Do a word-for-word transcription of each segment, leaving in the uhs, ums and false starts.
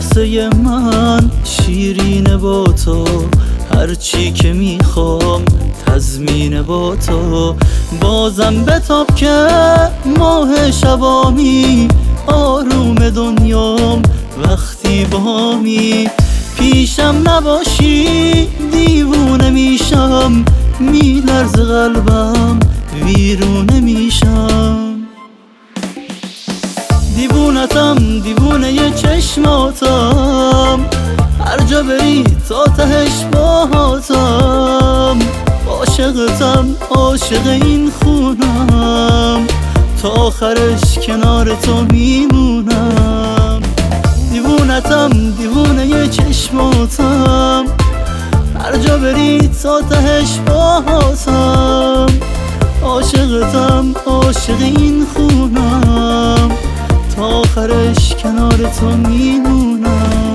قصه من شیرینه با تو، هرچی که میخوام تضمینه با تو. بازم بتاب که ماه شبامی، آروم دنیام وقتی بامی. پیشم نباشی دیوونه میشم، میلرز قلبم ویرونه میشم. دیوونتم دیوونه ی چشماتم، هر جا بری تا تهش باهاتم. عاشقتم عاشق این خونم، تا آخرش کنار تو میمونم. دیوونتم دیوونه ی چشماتم، هر جا بری تا تهش باهاتم. عاشقتم عاشق این خونم، تا آخرش کنار تو میمونم.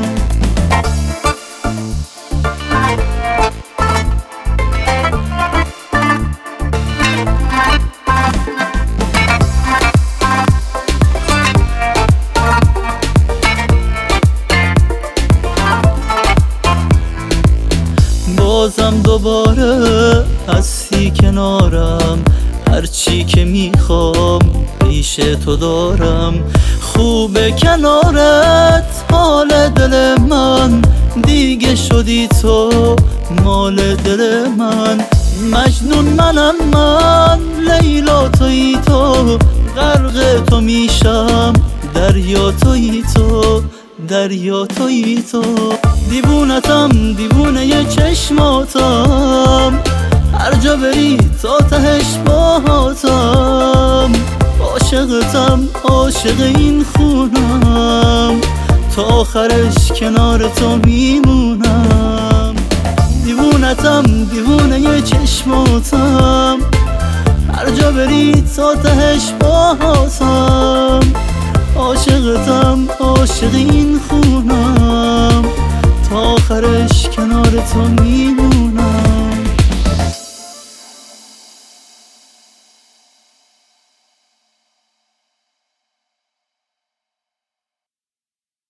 بازم دوباره هستی کنارم، هرچی که میخوام پیش تو دارم. خوبه کنارت حال دل من، دیگه شدی تو مال دل من. مجنون منم من، لیلا تویی تو، غرق تو میشم دریا تویی تو، دریا تویی تو. دیوونتم دیوونه ی چشماتم، هر جا بری تا تهش باهاتم. عاشقتم عاشق این خونم، تا آخرش کنار تو میمونم. دیوونتم دیوونه ی چشماتم، هر جا بری تا تهش باهاتم. عاشقتم عاشق این خونم، تا آخرش کنار تو میمونم.